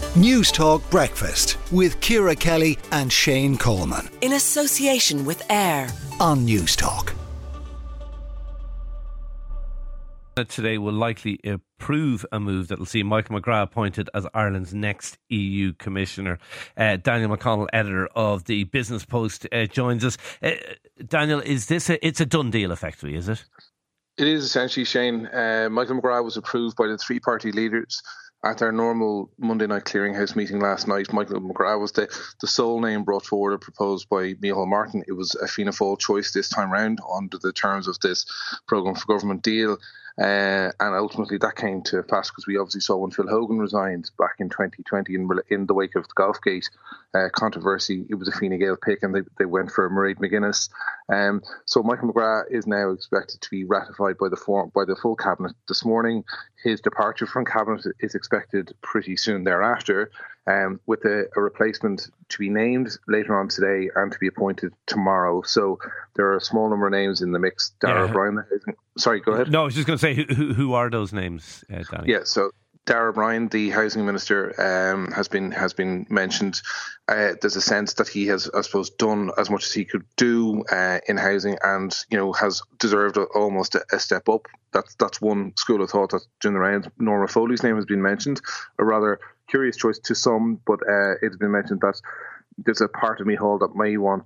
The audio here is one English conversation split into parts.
News Talk Breakfast with Ciara Kelly and Shane Coleman. In association with AIR on News Talk. Today will likely approve a move that will see Michael McGrath appointed as Ireland's next EU Commissioner. Daniel McConnell, editor of the Business Post, joins us. Daniel, is this it's a done deal effectively, is it? It is essentially, Shane. Michael McGrath was approved by the three-party leaders at their normal Monday night clearinghouse meeting last night. Michael McGrath was the sole name brought forward and proposed by Micheál Martin. It was a Fianna Fáil choice this time round under the terms of this programme for government deal. And ultimately that came to pass because we obviously saw when Phil Hogan resigned back in 2020 in the wake of the Golfgate controversy, it was a Fine Gael pick and they went for Mairead McGuinness. So Michael McGrath is now expected to be ratified by the full Cabinet this morning. His departure from Cabinet is expected pretty soon thereafter, with a replacement to be named later on today and to be appointed tomorrow. So there are a small number of names in the mix. Darragh O'Brien. Sorry, go ahead. No, I was just going to say, who are those names, Danny? Yeah, so Darragh O'Brien, the housing minister, has been mentioned. There's a sense that he has, I suppose, done as much as he could do in housing, and has deserved almost a step up. That's one school of thought that's doing the rounds. Norma Foley's name has been mentioned, a rather curious choice to some, but it's been mentioned that there's a part of Micheál that may want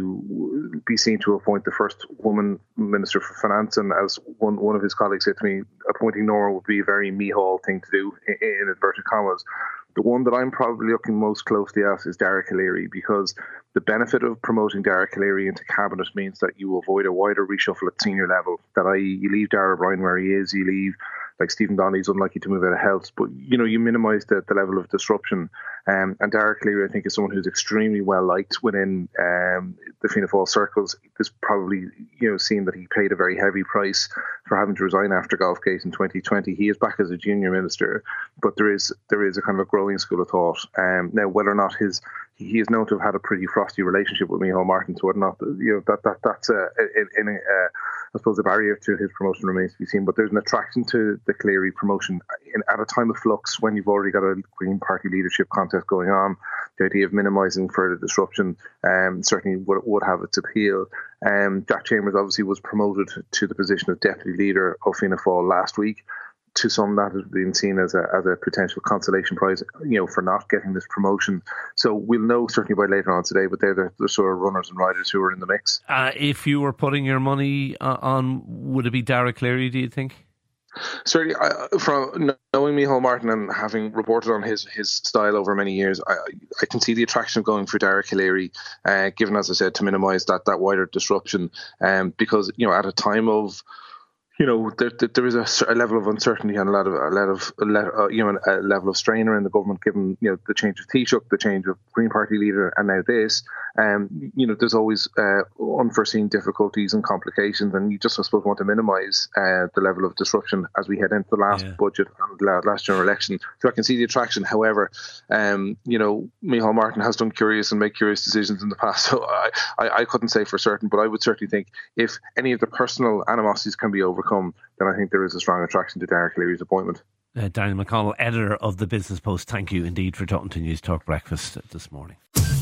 to be seen to appoint the first woman Minister for Finance, and as one of his colleagues said to me, appointing Norma would be a very Micheál thing to do, in inverted commas. The one that I'm probably looking most closely at is Dara Calleary, because the benefit of promoting Dara Calleary into Cabinet means that you avoid a wider reshuffle at senior level. That i.e. you leave Darragh O'Brien where he is, you leave, like Stephen Donnelly's unlikely to move out of health, but you minimise the level of disruption. And Dara Calleary, I think, is someone who's extremely well liked within the Fianna Fáil circles. There's probably seen that he paid a very heavy price for having to resign after Golfgate in 2020. He is back as a junior minister, but there is a kind of a growing school of thought. Now, whether or not he is known to have had a pretty frosty relationship with Micheál Martin, so whether or not that's I suppose a barrier to his promotion remains to be seen. But there's an attraction to the Calleary promotion at a time of flux when you've already got a Green Party leadership contest going on. The idea of minimising further disruption certainly would have its appeal. Jack Chambers obviously was promoted to the position of Deputy Leader of Fianna Fáil last week. To some, that has been seen as a potential consolation prize, for not getting this promotion. So we'll know certainly by later on today, but they're the sort of runners and riders who are in the mix. If you were putting your money on, would it be Dara Calleary, do you think? Certainly, from knowing Micheál Martin and having reported on his style over many years, I can see the attraction of going for Dara Calleary, given, as I said, to minimise that wider disruption. Because at a time of there is a level of uncertainty and a level of strain around the government, given the change of Taoiseach, the change of Green Party leader, and now this. There's always unforeseen difficulties and complications, and you just, I suppose, want to minimise the level of disruption as we head into the last budget and last general election. So I can see the attraction. However, Micheál Martin has done curious and made curious decisions in the past, so I couldn't say for certain, but I would certainly think if any of the personal animosities can be overcome, then I think there is a strong attraction to Dara Calleary's appointment. Daniel McConnell, editor of the Business Post, thank you indeed for talking to News Talk Breakfast this morning.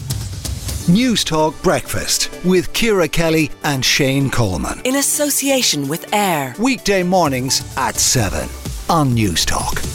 News Talk Breakfast with Ciara Kelly and Shane Coleman. In association with AIR. Weekday mornings at 7 on News Talk.